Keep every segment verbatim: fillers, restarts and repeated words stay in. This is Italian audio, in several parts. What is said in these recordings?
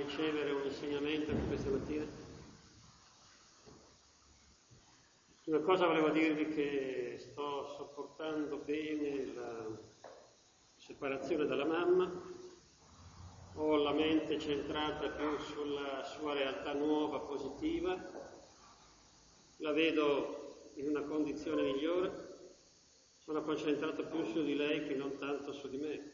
ricevere un insegnamento anche questa mattina. Una cosa volevo dirvi, che sto sopportando bene la separazione dalla mamma, ho la mente centrata più sulla sua realtà nuova, positiva, la vedo in una condizione migliore, sono concentrato più su di lei che non tanto su di me.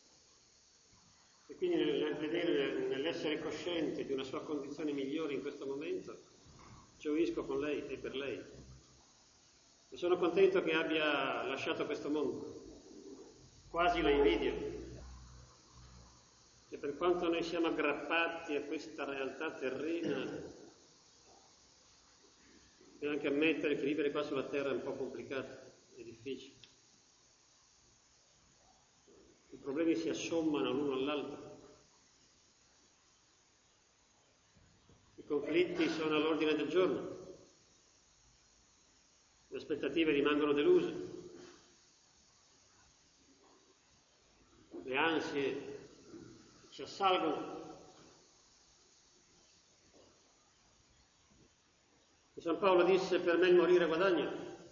E quindi nel, nel vedere, nell'essere cosciente di una sua condizione migliore in questo momento, gioisco con lei e per lei. E sono contento che abbia lasciato questo mondo, quasi la invidio. E per quanto noi siamo aggrappati a questa realtà terrena, e anche ammettere che vivere qua sulla terra è un po' complicato, è difficile. I problemi si assommano l'uno all'altro. I conflitti sono all'ordine del giorno. Le aspettative rimangono deluse. Le ansie si assalgono. E San Paolo disse: per me il morire è guadagno.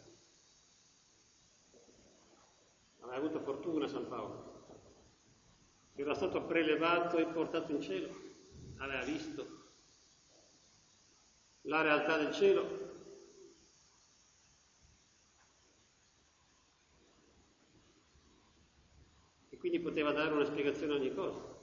Aveva avuto fortuna San Paolo. Era stato prelevato e portato in cielo, aveva visto la realtà del cielo. E quindi poteva dare una spiegazione a ogni cosa.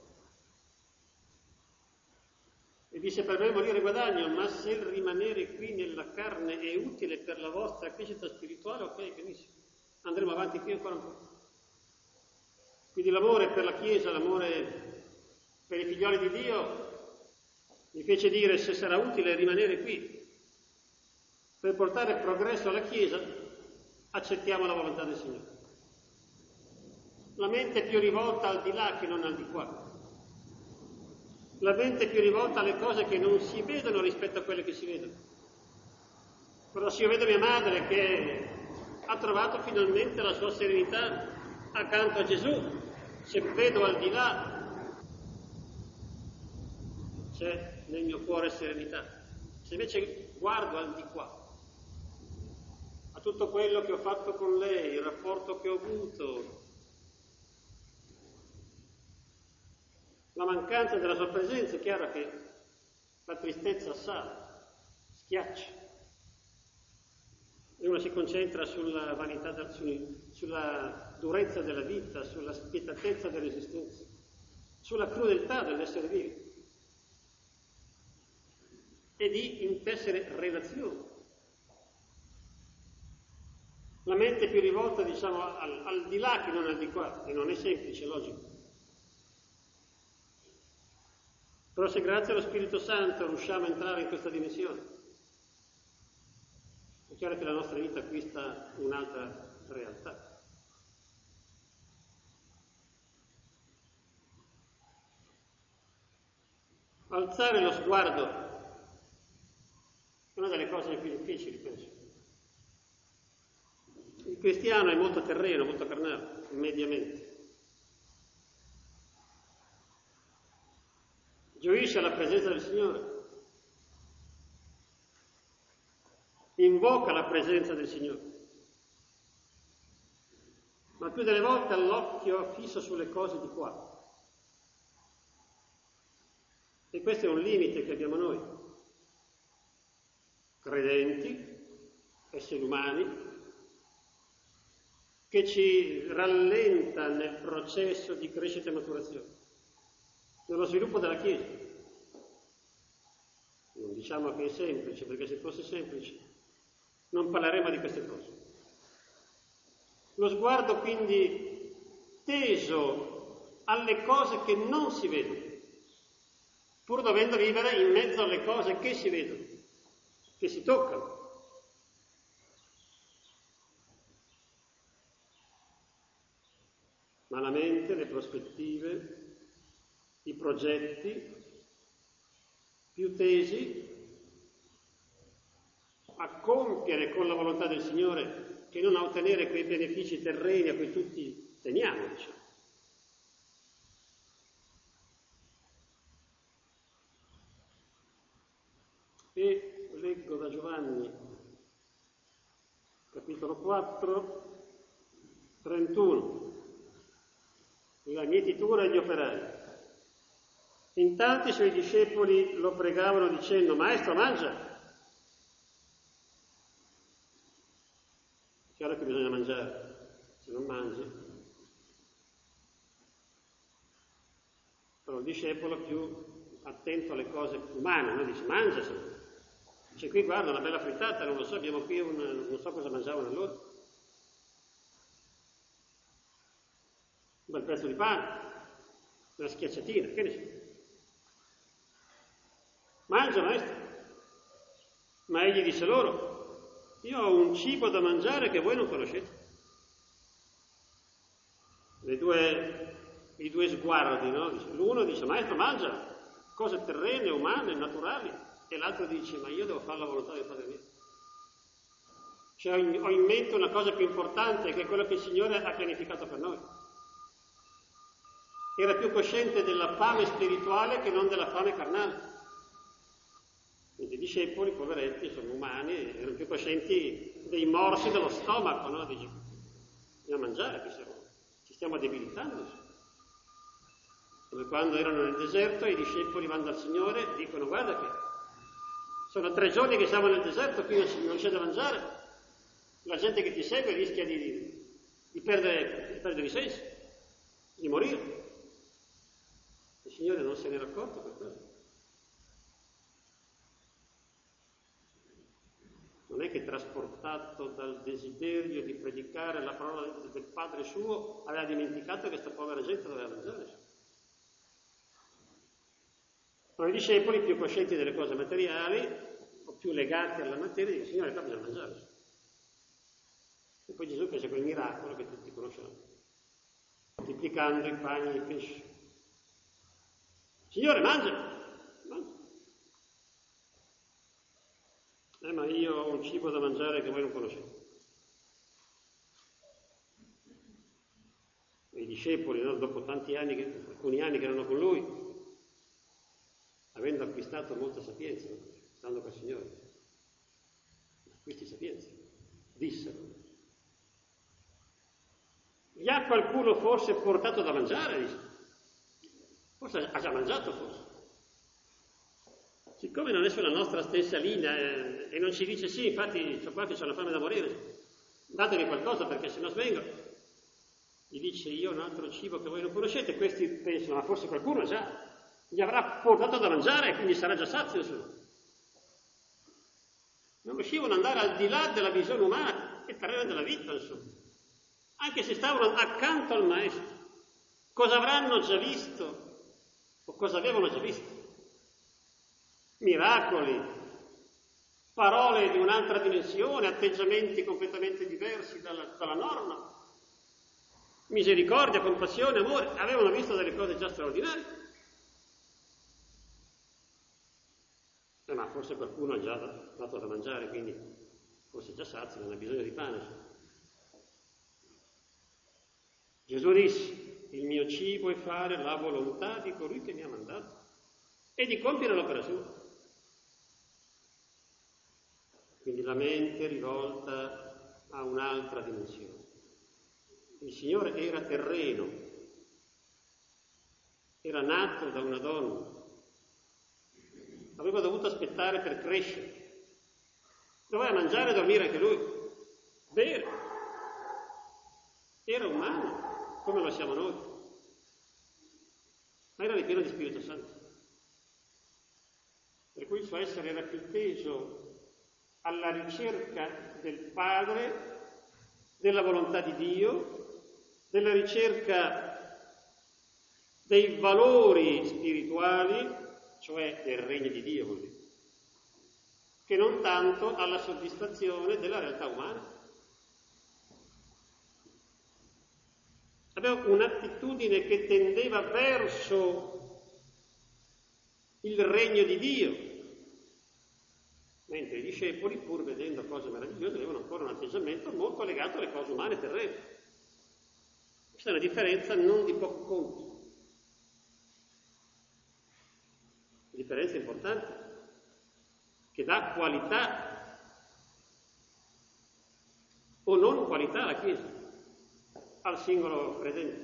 E disse: per me morire guadagno, ma se il rimanere qui nella carne è utile per la vostra crescita spirituale, ok, benissimo, andremo avanti qui ancora un po'. Quindi l'amore per la Chiesa, l'amore per i figlioli di Dio mi fece dire: se sarà utile rimanere qui per portare progresso alla Chiesa, accettiamo la volontà del Signore. La mente è più rivolta al di là che non al di qua. La mente è più rivolta alle cose che non si vedono rispetto a quelle che si vedono. Però se io vedo mia madre che ha trovato finalmente la sua serenità accanto a Gesù, se vedo al di là, c'è nel mio cuore serenità. Se invece guardo al di qua, a tutto quello che ho fatto con lei, il rapporto che ho avuto, la mancanza della sua presenza, è chiaro che la tristezza assale, schiaccia. E uno si concentra sulla vanità, sulla durezza della vita, sulla spietatezza dell'esistenza, sulla crudeltà dell'essere vivi e di intessere relazioni. La mente è più rivolta, diciamo, al, al di là che non al di qua, e non è semplice, logico. Però se grazie allo Spirito Santo riusciamo a entrare in questa dimensione, è chiaro che la nostra vita acquista un'altra realtà. Alzare lo sguardo è una delle cose più difficili, penso. Il cristiano è molto terreno, molto carnale, mediamente. Gioisce alla presenza del Signore, invoca la presenza del Signore, ma più delle volte ha l'occhio fisso sulle cose di qua. E questo è un limite che abbiamo noi, credenti, esseri umani, che ci rallenta nel processo di crescita e maturazione, nello sviluppo della Chiesa. Non diciamo che è semplice, perché se fosse semplice non parleremo di queste cose. Lo sguardo quindi teso alle cose che non si vedono, pur dovendo vivere in mezzo alle cose che si vedono, che si toccano. Ma la mente, le prospettive, i progetti più tesi a compiere con la volontà del Signore che non a ottenere quei benefici terreni a cui tutti teniamo, diciamo. E leggo da Giovanni, capitolo quattro, trentuno. La mietitura e gli operai. In tanti suoi discepoli lo pregavano dicendo: Maestro, mangia! Chiaro che bisogna mangiare, se non mangi. Però il discepolo più attento alle cose umane, no? Dice: mangia! Dice: qui guarda, una bella frittata, non lo so, abbiamo qui un, non so cosa mangiavano allora. Un bel pezzo di pane, una schiacciatina, che ne so. Mangia, maestro. Ma egli disse loro: io ho un cibo da mangiare che voi non conoscete. Le due, i due sguardi, no? L'uno dice: maestro, mangia cose terrene, umane, naturali. E l'altro dice: ma io devo fare la volontà del Padre mio. Cioè ho in mente una cosa più importante, che è quello che il Signore ha pianificato per noi. Era più cosciente della fame spirituale che non della fame carnale. Quindi i discepoli, poveretti, sono umani, erano più coscienti dei morsi dello stomaco, no? Dice: bisogna mangiare, che siamo, ci stiamo debilitando. Come quando erano nel deserto, i discepoli vanno dal Signore e dicono: guarda che sono tre giorni che siamo nel deserto, qui non c'è da mangiare, la gente che ti segue rischia di, di, perdere, di perdere i sensi, di morire. Il Signore non se n'era accorto per questo. Non è che, trasportato dal desiderio di predicare la parola del Padre suo, aveva dimenticato che questa povera gente doveva mangiare. Ma i discepoli, più coscienti delle cose materiali o più legati alla materia, dicono: Signore, qua bisogna mangiare. E poi Gesù fece quel miracolo che tutti conosciamo, moltiplicando i pani e i pesci. Signore, mangia! Mangia! Eh, ma io ho un cibo da mangiare che voi non conoscete. E i discepoli, no, dopo tanti anni, che, alcuni anni che erano con lui, avendo acquistato molta sapienza, no? Stando col Signore, acquisti sapienza, dissero: vi ha qualcuno forse portato da mangiare? Disse. Forse ha già mangiato, forse. Siccome non è sulla nostra stessa linea eh, e non ci dice: sì, infatti c'ho qua che c'ho una fame da morire, datemi qualcosa perché se no svengo. Gli dice: io ho un altro cibo che voi non conoscete. Questi pensano: ma forse qualcuno già gli avrà portato da mangiare e quindi sarà già sazio. Insomma. Non riuscivano ad andare al di là della visione umana e terrena della vita, insomma. Anche se stavano accanto al Maestro. Cosa avranno già visto o cosa avevano già visto? Miracoli, parole di un'altra dimensione, atteggiamenti completamente diversi dalla, dalla norma, misericordia, compassione, amore. Avevano visto delle cose già straordinarie. Eh, ma forse qualcuno ha già dato da mangiare, quindi forse già sazio, non ha bisogno di pane. Gesù disse: il mio cibo è fare la volontà di colui che mi ha mandato e di compiere l'opera sua. Quindi la mente rivolta a un'altra dimensione. Il Signore era terreno, era nato da una donna, aveva dovuto aspettare per crescere, doveva mangiare e dormire anche lui, bere, era umano come lo siamo noi, ma era ripieno di Spirito Santo, per cui il suo essere era più teso alla ricerca del Padre, della volontà di Dio, della ricerca dei valori spirituali, cioè del regno di Dio, vuol dire, che non tanto alla soddisfazione della realtà umana. Aveva un'attitudine che tendeva verso il regno di Dio, mentre i discepoli, pur vedendo cose meravigliose, avevano ancora un atteggiamento molto legato alle cose umane e terrene. Questa è una differenza non di poco conto. Differenza importante, che dà qualità o non qualità alla Chiesa, al singolo credente.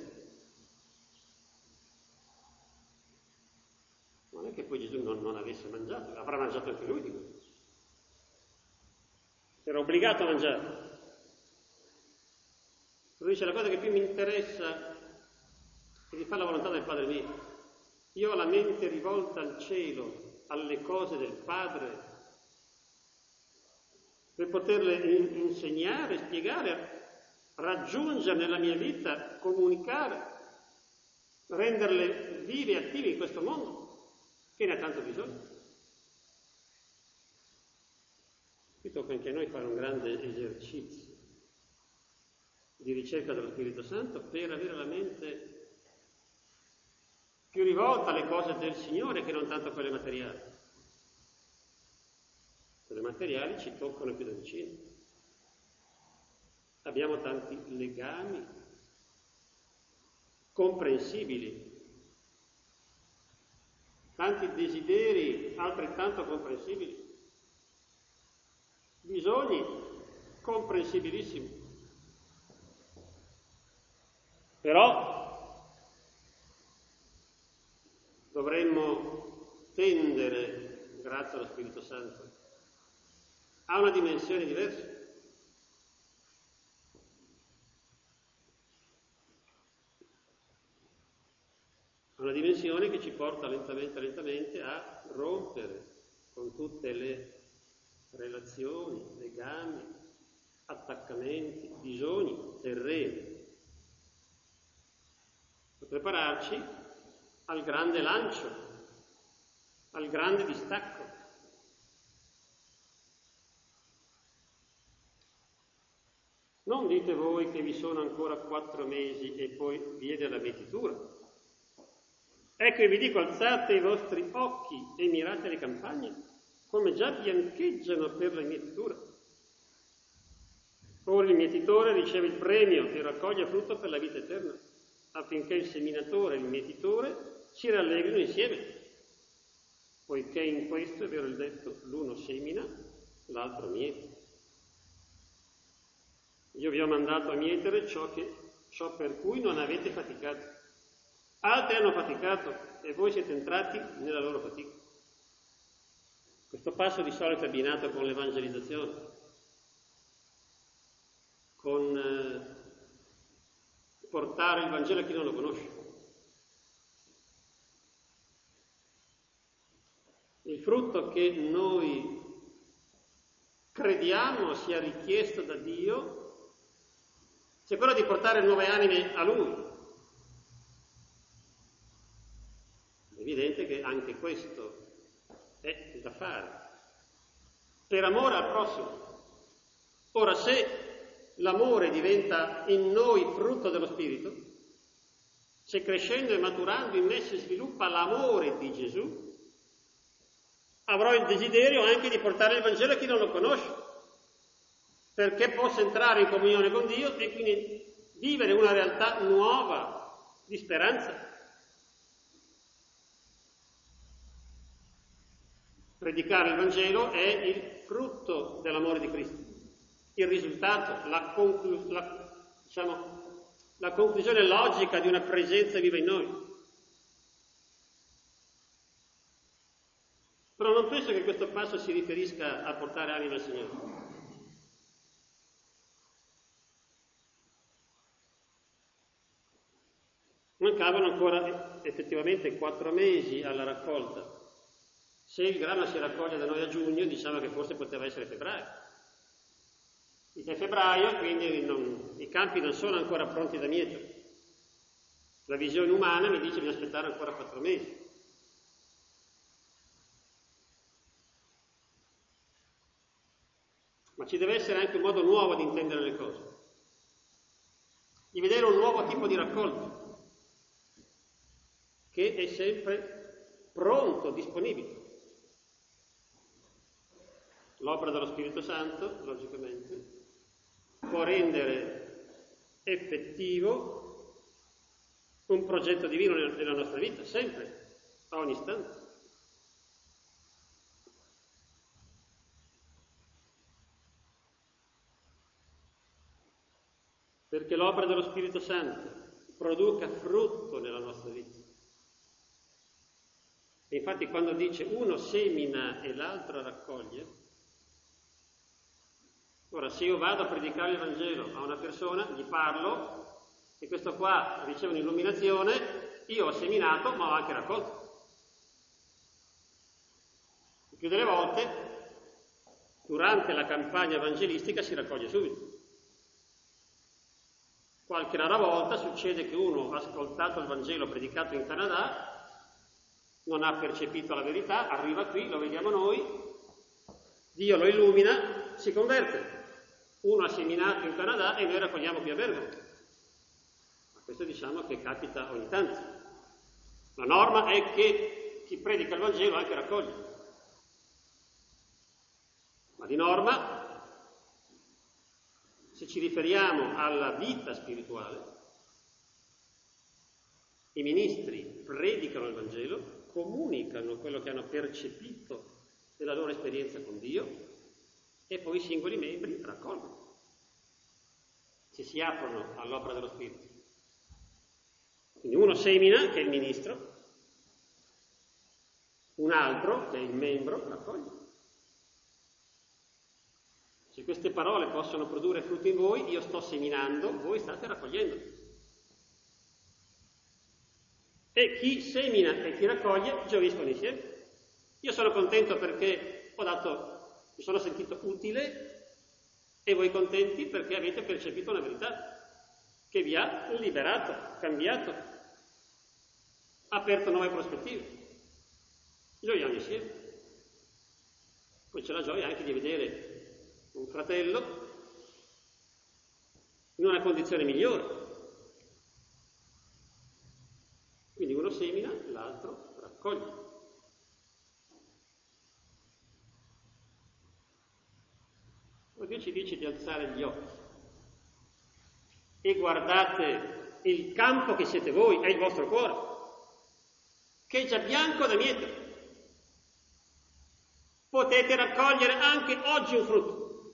Non è che poi Gesù non, non avesse mangiato, avrà mangiato anche lui di questo. Era obbligato a mangiare. Lui dice: la cosa che più mi interessa è di fare la volontà del Padre mio. Io ho la mente rivolta al cielo, alle cose del Padre, per poterle insegnare, spiegare, raggiungere nella mia vita, comunicare, renderle vive e attive in questo mondo, che ne ha tanto bisogno. Qui tocca anche a noi fare un grande esercizio di ricerca dello Spirito Santo per avere la mente più rivolta alle cose del Signore che non tanto a quelle materiali. Quelle materiali ci toccano più da vicino. Abbiamo tanti legami comprensibili, tanti desideri altrettanto comprensibili, bisogni comprensibilissimi. Però dovremmo tendere, grazie allo Spirito Santo, a una dimensione diversa. A una dimensione che ci porta lentamente, lentamente a rompere con tutte le relazioni, legami, attaccamenti, bisogni terreni, per prepararci al grande lancio, al grande distacco. Non dite voi che vi sono ancora quattro mesi e poi viene la mietitura. Ecco, vi dico, alzate i vostri occhi e mirate le campagne, come già biancheggiano per la mietitura. Ora il mietitore riceve il premio e raccoglie frutto per la vita eterna, affinché il seminatore e il mietitore si rallegrino insieme, poiché in questo è vero il detto: l'uno semina, l'altro miete. Io vi ho mandato a mietere ciò, che, ciò per cui non avete faticato. Altri hanno faticato e voi siete entrati nella loro fatica. Questo passo di solito è abbinato con l'evangelizzazione, con eh, portare il Vangelo a chi non lo conosce. Il frutto che noi crediamo sia richiesto da Dio è quello di portare nuove anime a Lui. È evidente che anche questo è da fare, per amore al prossimo. Ora, se l'amore diventa in noi frutto dello Spirito, se crescendo e maturando in me si sviluppa l'amore di Gesù, avrò il desiderio anche di portare il Vangelo a chi non lo conosce, perché possa entrare in comunione con Dio e quindi vivere una realtà nuova di speranza. Predicare il Vangelo è il frutto dell'amore di Cristo, il risultato, la, conclu- la, diciamo, la conclusione logica di una presenza viva in noi. Però non penso che questo passo si riferisca a portare anima al Signore. Mancavano ancora effettivamente quattro mesi alla raccolta. Se il grano si raccoglie da noi a giugno, diciamo che forse poteva essere febbraio. È febbraio, quindi non, i campi non sono ancora pronti da mietere. La visione umana mi dice che bisogna aspettare ancora quattro mesi. Ma ci deve essere anche un modo nuovo di intendere le cose, di vedere un nuovo tipo di raccolta, che è sempre pronto, disponibile. L'opera dello Spirito Santo, logicamente, può rendere effettivo un progetto divino nella nostra vita, sempre, a ogni istante. che l'opera dello Spirito Santo produca frutto nella nostra vita. E infatti quando dice uno semina e l'altro raccoglie, ora se io vado a predicare il Vangelo a una persona, gli parlo, e questo qua riceve un'illuminazione, io ho seminato ma ho anche raccolto. Il più delle volte, durante la campagna evangelistica si raccoglie subito. Qualche rara volta succede che uno ha ascoltato il Vangelo predicato in Canada, non ha percepito la verità, arriva qui, lo vediamo noi, Dio lo illumina, si converte. Uno ha seminato in Canada e noi raccogliamo qui a Bergamo. Ma questo diciamo che capita ogni tanto. La norma è che chi predica il Vangelo anche raccoglie. Ma di norma, se ci riferiamo alla vita spirituale, i ministri predicano il Vangelo, comunicano quello che hanno percepito nella loro esperienza con Dio e poi i singoli membri raccolgono, ci si aprono all'opera dello Spirito. Quindi uno semina, che è il ministro, un altro, che è il membro, raccoglie. Se queste parole possono produrre frutto in voi, io sto seminando, voi state raccogliendo. E chi semina e chi raccoglie gioiscono insieme. Io sono contento perché ho dato, mi sono sentito utile, e voi contenti perché avete percepito una verità che vi ha liberato, cambiato, aperto nuove prospettive. Gioiamo insieme. Poi c'è la gioia anche di vedere un fratello in una condizione migliore. Quindi uno semina, l'altro raccoglie. Dio ci dice di alzare gli occhi e guardate il campo che siete voi, è il vostro cuore, che è già bianco da mietere. Potete raccogliere anche oggi un frutto.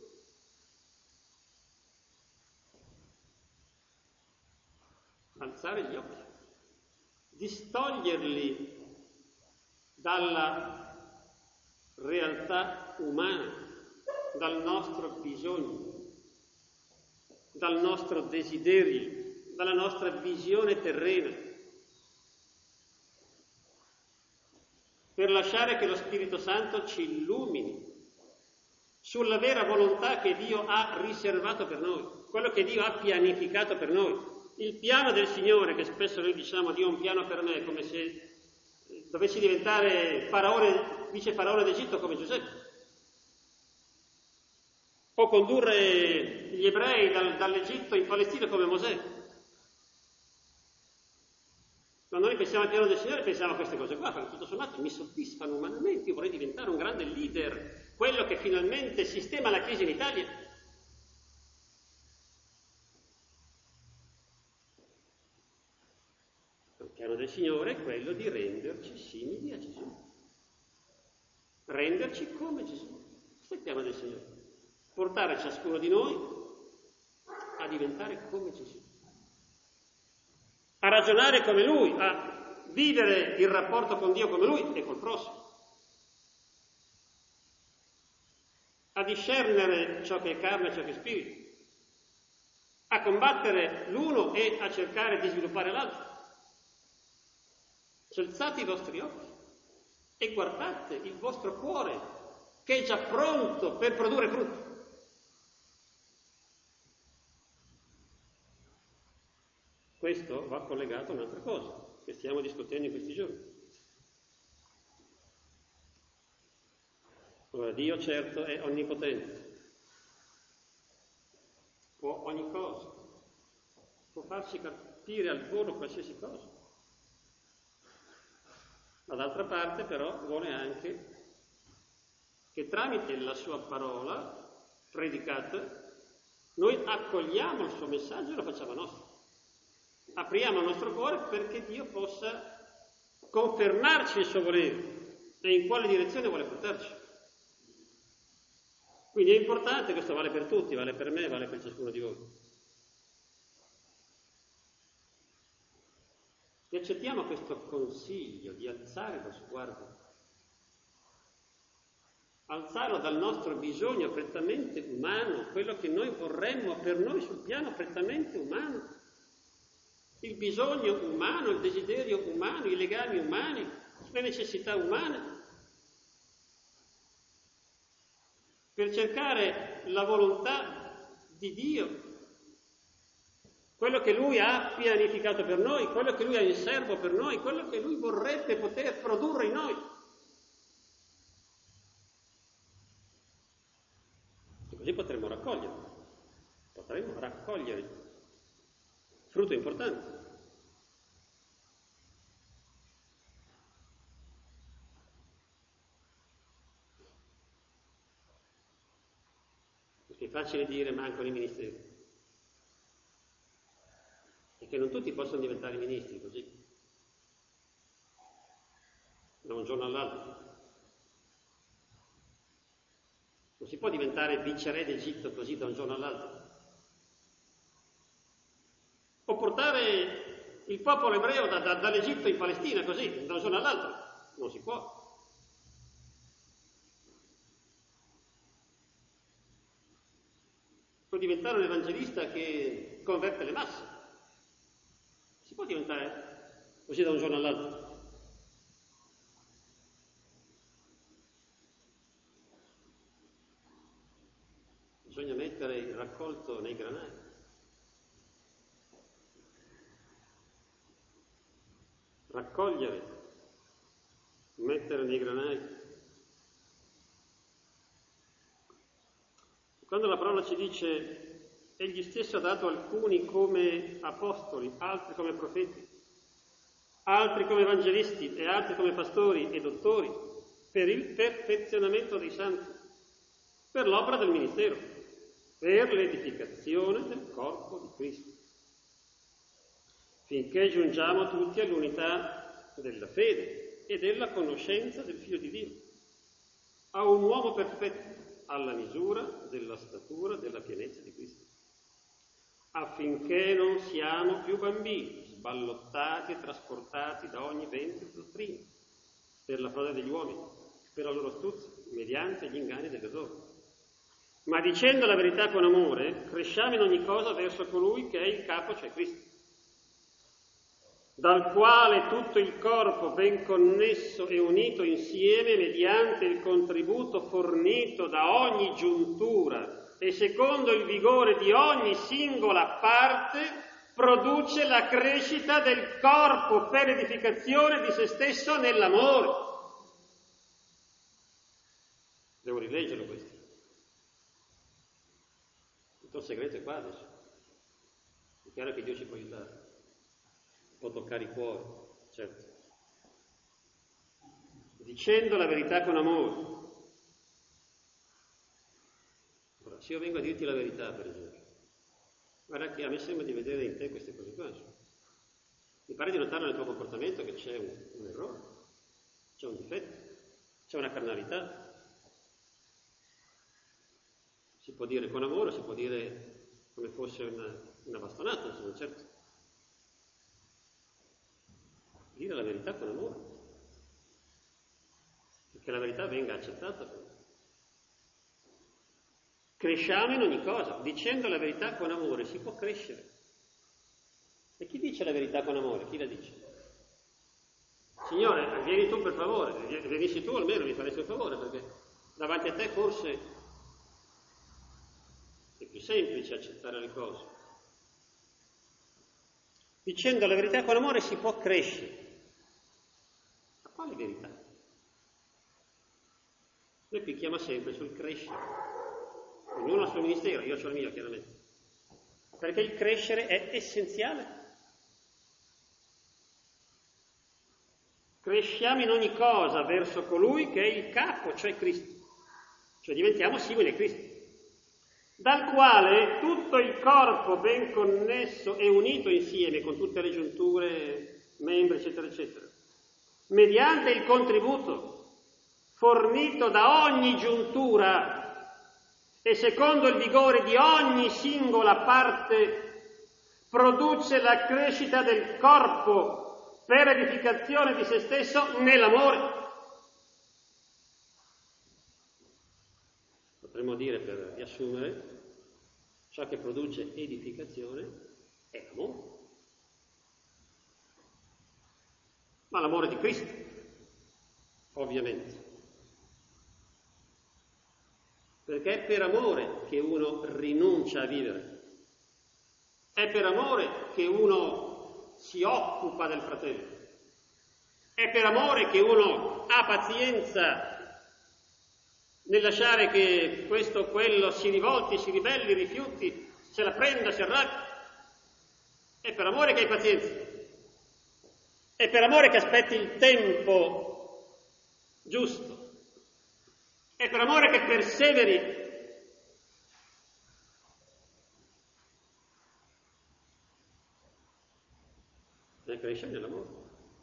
Alzare gli occhi, distoglierli dalla realtà umana, dal nostro bisogno, dal nostro desiderio, dalla nostra visione terrena, per lasciare che lo Spirito Santo ci illumini sulla vera volontà che Dio ha riservato per noi, quello che Dio ha pianificato per noi. Il piano del Signore, che spesso noi diciamo Dio ha un piano per me, come se dovessi diventare faraone, vice faraone d'Egitto come Giuseppe, o condurre gli ebrei dal, dall'Egitto in Palestina come Mosè. Quando noi pensiamo al piano del Signore pensiamo a queste cose qua, perché tutto sommato mi soddisfano umanamente, io vorrei diventare un grande leader, quello che finalmente sistema la crisi in Italia. Il piano del Signore è quello di renderci simili a Gesù, renderci come Gesù. Questo è il piano del Signore. Portare ciascuno di noi a diventare come Gesù, a ragionare come Lui, a vivere il rapporto con Dio come Lui e col prossimo, a discernere ciò che è carne e ciò che è spirito, a combattere l'uno e a cercare di sviluppare l'altro. Alzate i vostri occhi e guardate il vostro cuore, che è già pronto per produrre frutto. Questo va collegato a un'altra cosa che stiamo discutendo in questi giorni. Allora, Dio certo è onnipotente, può ogni cosa, può farci capire al volo qualsiasi cosa. Ma d'altra parte però vuole anche che tramite la sua parola predicata noi accogliamo il suo messaggio e lo facciamo nostro. Apriamo il nostro cuore perché Dio possa confermarci il suo volere e in quale direzione vuole portarci. Quindi è importante, questo vale per tutti, vale per me, vale per ciascuno di voi. accettiamo questo consiglio di alzare lo sguardo, alzarlo dal nostro bisogno prettamente umano, quello che noi vorremmo per noi sul piano prettamente umano, il bisogno umano, il desiderio umano, i legami umani, le necessità umane, per cercare la volontà di Dio, quello che Lui ha pianificato per noi, quello che Lui ha in serbo per noi, quello che Lui vorrebbe poter produrre in noi. E così potremo raccogliere, potremo raccogliere frutto importante. Perché è facile dire mancano i ministeri. E che non tutti possono diventare ministri così, da un giorno all'altro. Non si può diventare viceré d'Egitto così da un giorno all'altro. O portare il popolo ebreo da, da, dall'Egitto in Palestina così, da un giorno all'altro. Non si può. Può diventare un evangelista che converte le masse. Si può diventare così da un giorno all'altro. Bisogna mettere il raccolto nei granai. Raccogliere, mettere nei granai. Quando la parola ci dice Egli stesso ha dato alcuni come apostoli, altri come profeti, altri come evangelisti e altri come pastori e dottori, per il perfezionamento dei santi, per l'opera del ministero, per l'edificazione del corpo di Cristo, finché giungiamo tutti all'unità della fede e della conoscenza del Figlio di Dio, a un uomo perfetto, alla misura della statura della pienezza di Cristo, affinché non siamo più bambini, sballottati e trasportati da ogni vento di dottrina, per la frode degli uomini, per la loro astuzia, mediante gli inganni dell'errore. Ma dicendo la verità con amore, cresciamo in ogni cosa verso colui che è il capo, cioè Cristo, dal quale tutto il corpo, ben connesso e unito insieme mediante il contributo fornito da ogni giuntura e secondo il vigore di ogni singola parte, produce la crescita del corpo per edificazione di se stesso nell'amore. Devo rileggerlo questo. Tutto il segreto è qua adesso. È chiaro che Dio ci può aiutare, può toccare i cuori, certo. Dicendo la verità con amore. Ora, se io vengo a dirti la verità, per esempio, guarda che a me sembra di vedere in te queste cose qua. Mi pare di notare nel tuo comportamento che c'è un, un errore, c'è un difetto, c'è una carnalità. Si può dire con amore, si può dire come fosse una, una bastonata, insomma, certo. Dire la verità con amore, perché la verità venga accettata. Cresciamo in ogni cosa, dicendo la verità con amore si può crescere. E chi dice la verità con amore? Chi la dice? Signore, vieni tu per favore, venissi tu almeno mi faresti un favore, perché davanti a te forse è più semplice accettare le cose. Dicendo la verità con amore si può crescere. Ma quale verità? Noi picchiamo sempre sul crescere. Ognuno ha il suo ministero, io ho il mio, chiaramente. Perché il crescere è essenziale. Cresciamo in ogni cosa verso colui che è il capo, cioè Cristo. Cioè diventiamo simili a Cristo. Dal quale tutto il corpo ben connesso e unito insieme, con tutte le giunture, membri, eccetera, eccetera, mediante il contributo fornito da ogni giuntura e secondo il vigore di ogni singola parte, produce la crescita del corpo per edificazione di se stesso nell'amore. Potremmo dire, per riassumere, ciò che produce edificazione è l'amore. Ma l'amore di Cristo, ovviamente. Perché è per amore che uno rinuncia a vivere. È per amore che uno si occupa del fratello. È per amore che uno ha pazienza nel lasciare che questo o quello si rivolti, si ribelli, rifiuti, se la prenda, si arrabbi. È per amore che hai pazienza. È per amore che aspetti il tempo giusto. È per amore che perseveri. E cresce nell'amore.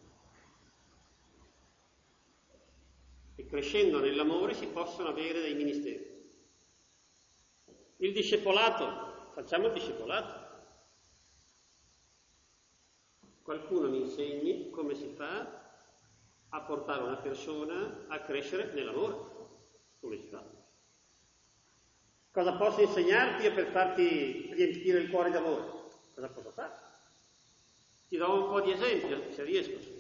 E crescendo nell'amore si possono avere dei ministeri. Il discepolato, facciamo il discepolato. Qualcuno mi insegni come si fa a portare una persona a crescere nell'amore. Come si fa? Cosa posso insegnarti io per farti riempire il cuore d'amore? Cosa posso fare? Ti do un po' di esempio, se riesco.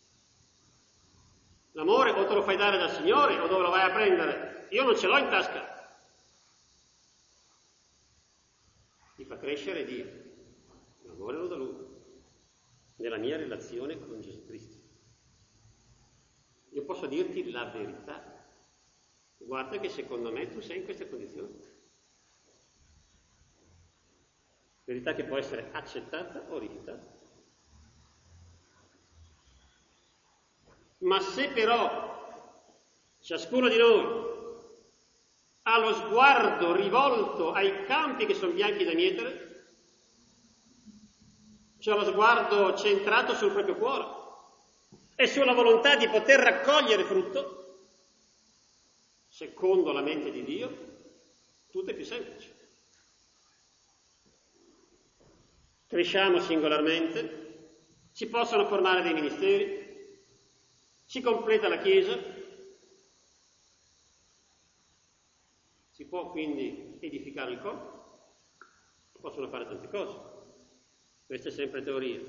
L'amore o te lo fai dare dal Signore o dove lo vai a prendere? Io non ce l'ho in tasca. Ti fa crescere Dio. L'amore lo da Lui. Nella mia relazione con Gesù Cristo. Io posso dirti la verità. Guarda che secondo me tu sei in queste condizioni. Verità che può essere accettata o rifiutata. Ma se però ciascuno di noi ha lo sguardo rivolto ai campi che sono bianchi da mietere, cioè lo sguardo centrato sul proprio cuore e sulla volontà di poter raccogliere frutto, secondo la mente di Dio, tutto è più semplice. Cresciamo singolarmente, si possono formare dei ministeri, si completa la Chiesa, si può quindi edificare il corpo, si possono fare tante cose. Questa è sempre teoria.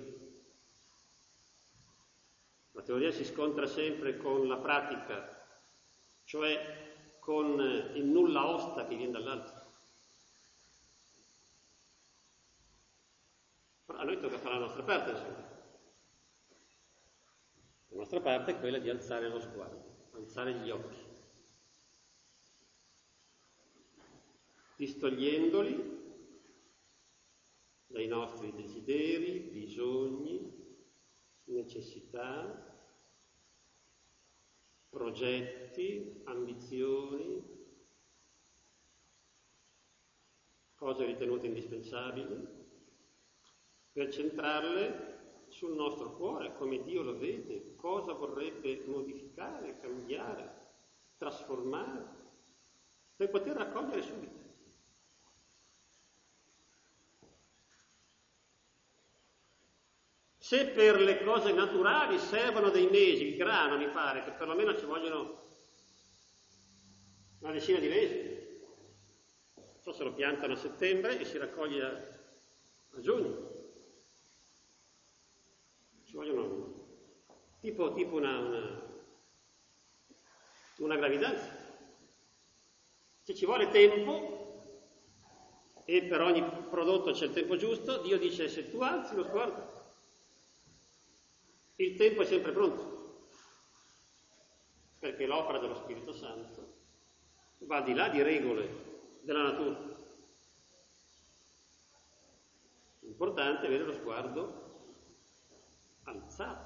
La teoria si scontra sempre con la pratica, cioè con il nulla osta che viene dall'alto. A noi tocca fare la nostra parte, insomma. La nostra parte è quella di alzare lo sguardo, alzare gli occhi, distogliendoli dai nostri desideri, bisogni, necessità, progetti, ambizioni, cose ritenute indispensabili, per centrarle sul nostro cuore, come Dio lo vede, cosa vorrebbe modificare, cambiare, trasformare, per poter raccogliere subito. Se per le cose naturali servono dei mesi, il grano mi pare che perlomeno ci vogliono una decina di mesi. Non so se lo piantano a settembre e si raccoglie a, a giugno. Ci vogliono tipo, tipo una, una, una gravidanza. Se ci vuole tempo e per ogni prodotto c'è il tempo giusto, Dio dice: se tu alzi lo sguardo, il tempo è sempre pronto, perché l'opera dello Spirito Santo va al di là di regole della natura. L'importante è avere lo sguardo alzato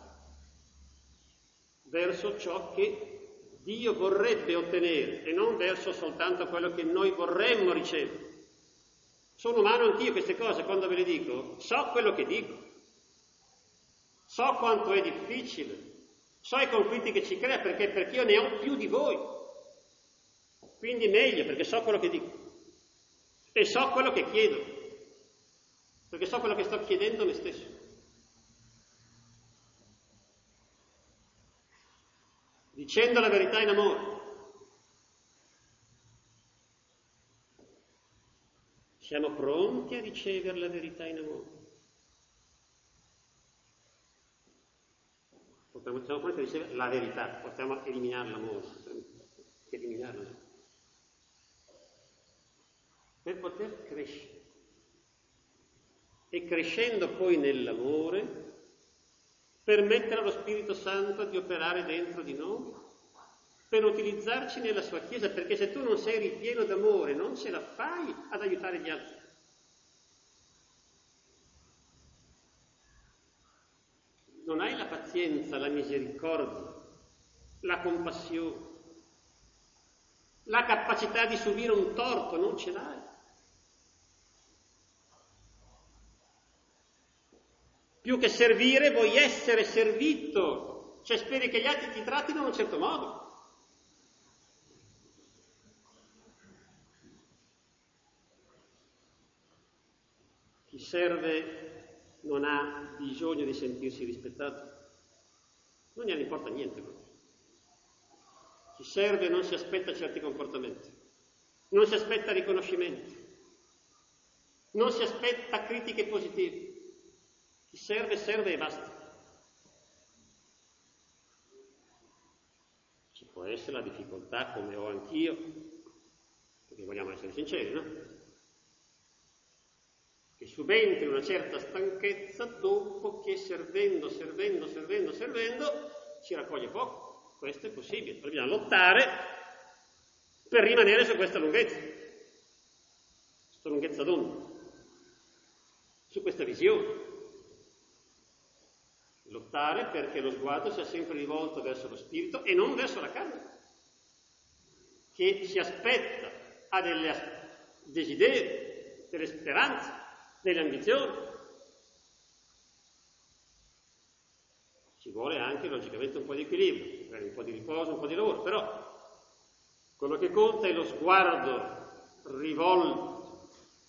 verso ciò che Dio vorrebbe ottenere e non verso soltanto quello che noi vorremmo ricevere. Sono umano anch'io, queste cose quando ve le dico, so quello che dico, so quanto è difficile, so i conflitti che ci crea perché, perché io ne ho più di voi, quindi meglio perché so quello che dico e so quello che chiedo, perché so quello che sto chiedendo a me stesso. dicendo la verità in amore. Siamo pronti a ricevere la verità in amore. Siamo pronti a ricevere la verità, possiamo eliminare l'amore, eliminarla. Per poter crescere. E crescendo poi nell'amore, permettere allo Spirito Santo di operare dentro di noi, per utilizzarci nella sua Chiesa, perché se tu non sei ripieno d'amore, non ce la fai ad aiutare gli altri. Non hai la pazienza, la misericordia, la compassione, la capacità di subire un torto, non ce l'hai. Più che servire vuoi essere servito, cioè speri che gli altri ti trattino in un certo modo. Chi serve non ha bisogno di sentirsi rispettato, non gliene importa niente. Chi serve non si aspetta certi comportamenti, non si aspetta riconoscimenti, non si aspetta critiche positive. Chi serve, serve e basta. Ci può essere la difficoltà, come ho anch'io, perché vogliamo essere sinceri, no? Che subentri una certa stanchezza dopo che servendo, servendo, servendo, servendo, si raccoglie poco. Questo è possibile, però bisogna lottare per rimanere su questa lunghezza, questa lunghezza d'onda, su questa visione. Lottare perché lo sguardo sia sempre rivolto verso lo spirito e non verso la carne, che si aspetta, ha dei desideri, delle speranze, delle ambizioni. Ci vuole anche logicamente un po' di equilibrio, magari un po' di riposo, un po' di lavoro, però quello che conta è lo sguardo rivolto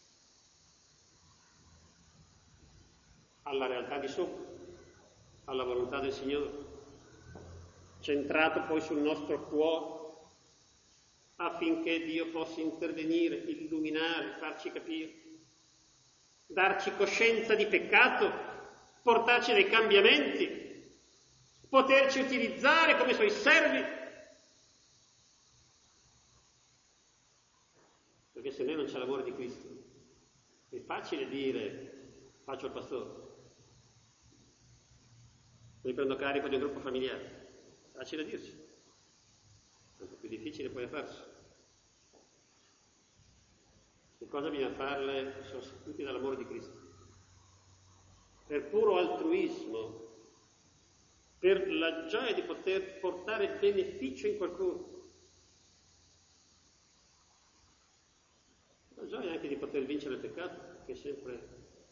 alla realtà di sopra, alla volontà del Signore, centrato poi sul nostro cuore, affinché Dio possa intervenire, illuminare, farci capire, darci coscienza di peccato, portarci dei cambiamenti, poterci utilizzare come Suoi servi. Perché se noi non c'è l'amore di Cristo, è facile dire faccio il pastore, mi prendo carico di un gruppo familiare, facile dirci, tanto più difficile poi farsi. Che cosa bisogna farle sostituiti dall'amore di Cristo? Per puro altruismo, per la gioia di poter portare beneficio in qualcuno, la gioia anche di poter vincere il peccato, che è sempre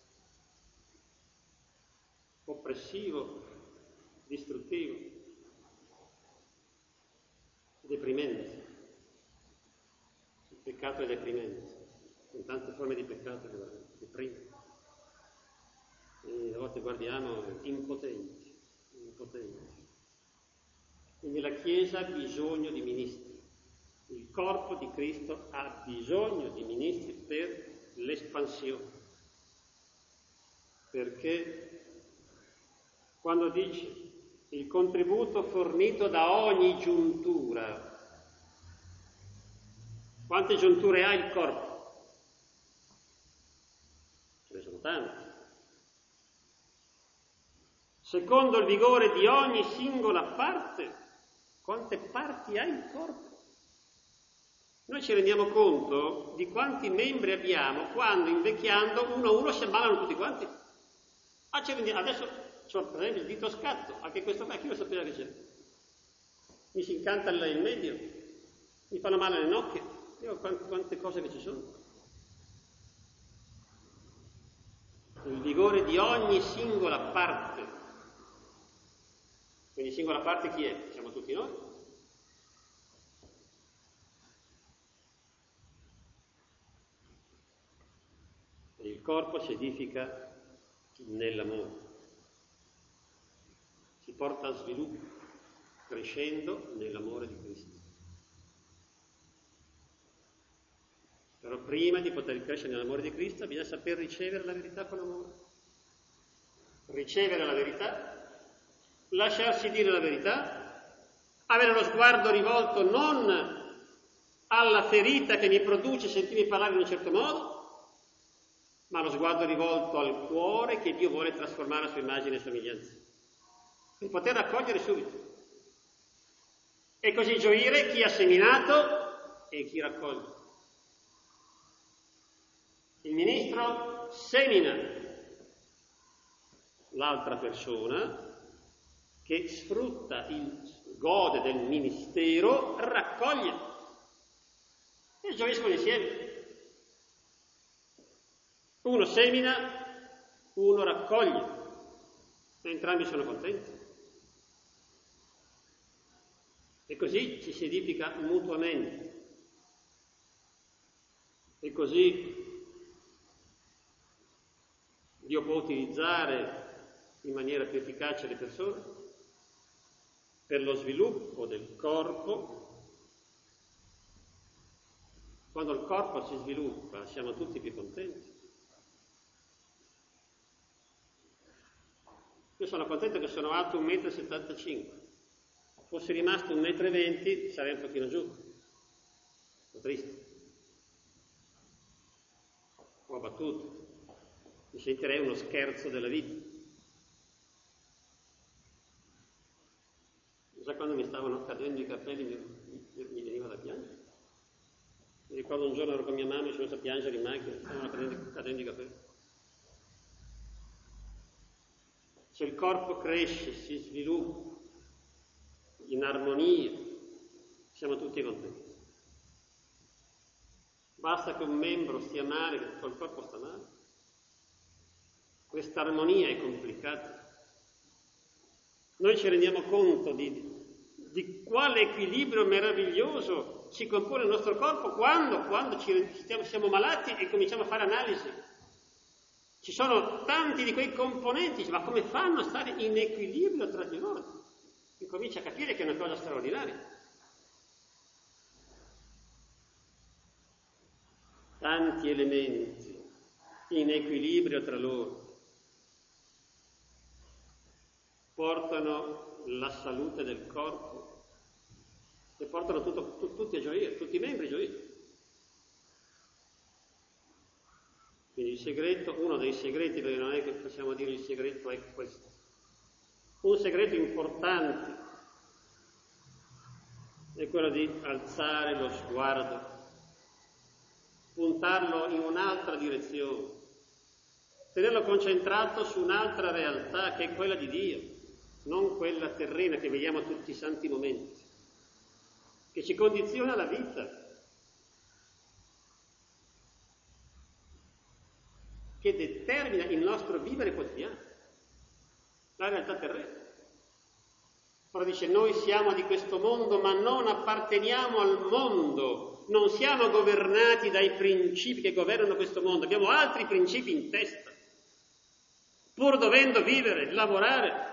oppressivo, distruttivo, deprimente. Il peccato è deprimente, con tante forme di peccato che deprime. E a volte guardiamo impotenti, impotenti. Quindi la Chiesa ha bisogno di ministri, il corpo di Cristo ha bisogno di ministri per l'espansione. Perché quando dice il contributo fornito da ogni giuntura. Quante giunture ha il corpo? Ce ne sono tante. Secondo il vigore di ogni singola parte, quante parti ha il corpo? Noi ci rendiamo conto di quanti membri abbiamo quando invecchiando uno a uno si ammalano tutti quanti. Ah, ci rendiamo, adesso c'ho per esempio il dito a scatto, anche questo qua, chi lo sapeva che c'è? Mi si incanta il medio, mi fanno male le nocche, io quante, quante cose che ci sono. Il vigore di ogni singola parte. Quindi singola parte chi è? Siamo tutti noi. E il corpo si edifica nell'amore. Si porta a sviluppo crescendo nell'amore di Cristo. Però prima di poter crescere nell'amore di Cristo bisogna saper ricevere la verità con amore. Ricevere la verità, lasciarsi dire la verità, avere lo sguardo rivolto non alla ferita che mi produce sentirmi parlare in un certo modo, ma lo sguardo rivolto al cuore che Dio vuole trasformare a sua immagine e somiglianza, per poter raccogliere subito. E così gioire chi ha seminato e chi raccoglie. Il ministro semina, l'altra persona che sfrutta, il gode del ministero, raccoglie e gioiscono insieme. Uno semina, uno raccoglie, e entrambi sono contenti. E così ci si edifica mutuamente. E così Dio può utilizzare in maniera più efficace le persone per lo sviluppo del corpo. Quando il corpo si sviluppa siamo tutti più contenti. Io sono contento che sono alto un metro e settantacinque. Fossi rimasto un metro e venti sarei un pochino giù. Sono triste. Ho abbattuto. Mi sentirei uno scherzo della vita. Già quando mi stavano cadendo i capelli mi, mi veniva da piangere. Mi ricordo un giorno ero con mia mamma e sono messo a piangere in macchina, stavano cadendo, cadendo i capelli. Se il corpo cresce, si sviluppa in armonia, siamo tutti contenti. Basta che un membro stia male, che tutto il corpo sta male. Questa armonia è complicata. Noi ci rendiamo conto di, di quale equilibrio meraviglioso ci compone il nostro corpo quando, quando ci stiamo, siamo malati e cominciamo a fare analisi. Ci sono tanti di quei componenti, ma come fanno a stare in equilibrio tra di loro? E comincia a capire che è una cosa straordinaria. Tanti elementi in equilibrio tra loro portano la salute del corpo e portano tutto, tu, tutti a gioire, tutti i membri a gioire. Quindi il segreto, uno dei segreti, perché non è che possiamo dire il segreto è questo. Un segreto importante è quello di alzare lo sguardo, puntarlo in un'altra direzione, tenerlo concentrato su un'altra realtà che è quella di Dio, non quella terrena che vediamo a tutti i santi momenti, che ci condiziona la vita, che determina il nostro vivere quotidiano, la realtà terrena. Ora dice, noi siamo di questo mondo, ma non apparteniamo al mondo, non siamo governati dai principi che governano questo mondo, abbiamo altri principi in testa, pur dovendo vivere, lavorare.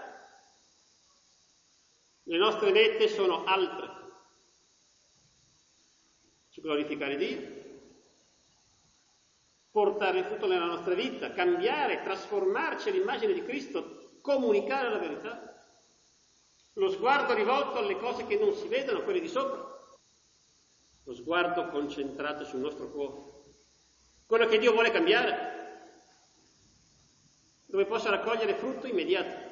Le nostre mete sono altre. Ci glorificare Dio, portare il frutto nella nostra vita, cambiare, trasformarci all'immagine di Cristo, comunicare la verità. Lo sguardo rivolto alle cose che non si vedono, quelle di sopra. Lo sguardo concentrato sul nostro cuore. Quello che Dio vuole cambiare, dove possa raccogliere frutto immediato.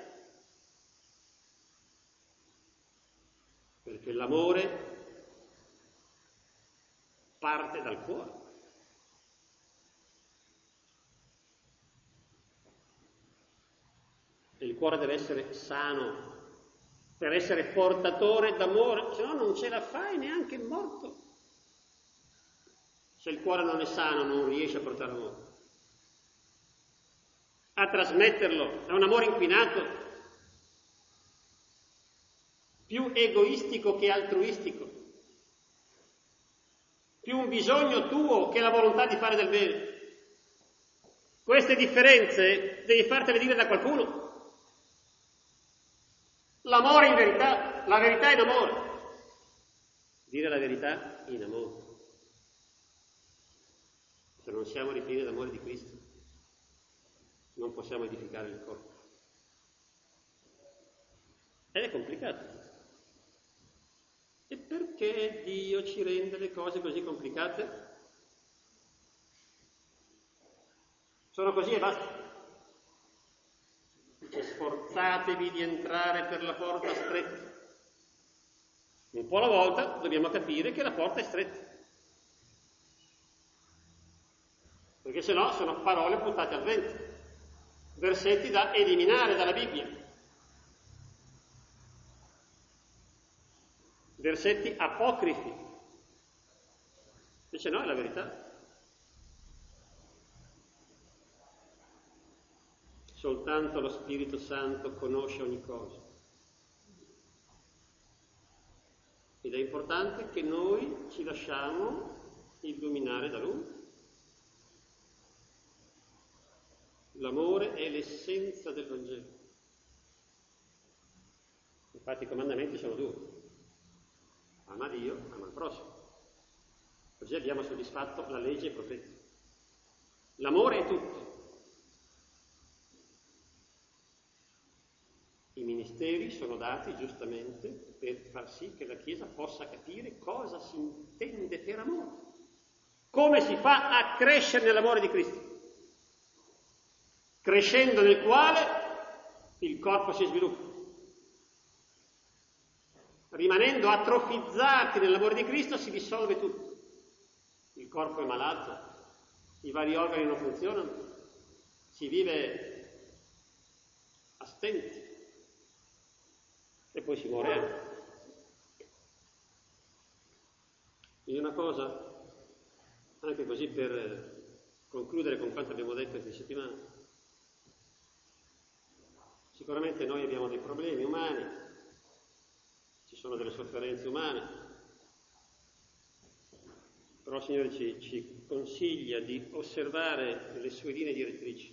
Perché l'amore parte dal cuore. E il cuore deve essere sano per essere portatore d'amore, se no non ce la fai neanche morto. Se il cuore non è sano non riesce a portare amore, a trasmetterlo, è un amore inquinato, più egoistico che altruistico, più un bisogno tuo che la volontà di fare del bene. Queste differenze devi fartele dire da qualcuno. L'amore in verità la verità in amore. Dire la verità in amore. Se non siamo ripieni d'amore di Cristo, non possiamo edificare il corpo. Ed è complicato. E perché Dio ci rende le cose così complicate? Sono così e basta. Dice, sforzatevi di entrare per la porta stretta. Un po' alla volta dobbiamo capire che la porta è stretta. Perché se no sono parole buttate al vento. Versetti da eliminare dalla Bibbia. Versetti apocrifi. Invece no, è la verità. Soltanto lo Spirito Santo conosce ogni cosa. Ed è importante che noi ci lasciamo illuminare da Lui. L'amore è l'essenza del Vangelo. Infatti i comandamenti sono due. Ama Dio, ama il prossimo. Così abbiamo soddisfatto la legge e i profeti. L'amore è tutto. I ministeri sono dati giustamente per far sì che la Chiesa possa capire cosa si intende per amore. Come si fa a crescere nell'amore di Cristo? Crescendo nel quale il corpo si sviluppa. Rimanendo atrofizzati nell'amore di Cristo si dissolve tutto. Il corpo è malato, i vari organi non funzionano, si vive a stenti e poi si muore anche. E una cosa, anche così per concludere con quanto abbiamo detto questa settimana. Sicuramente noi abbiamo dei problemi umani, ci sono delle sofferenze umane, però il Signore ci, ci consiglia di osservare le sue linee direttrici.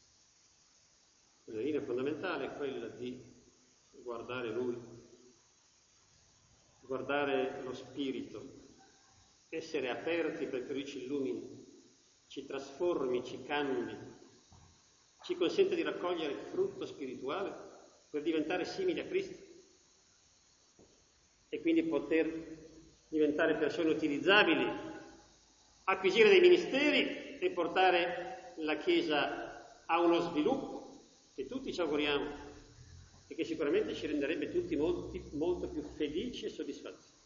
La linea fondamentale è quella di guardare Lui, guardare lo Spirito, essere aperti perché Lui ci illumini, ci trasformi, ci cambi, ci consente di raccogliere frutto spirituale per diventare simili a Cristo e quindi poter diventare persone utilizzabili, acquisire dei ministeri e portare la Chiesa a uno sviluppo che tutti ci auguriamo e che sicuramente ci renderebbe tutti molti, molto più felici e soddisfatti.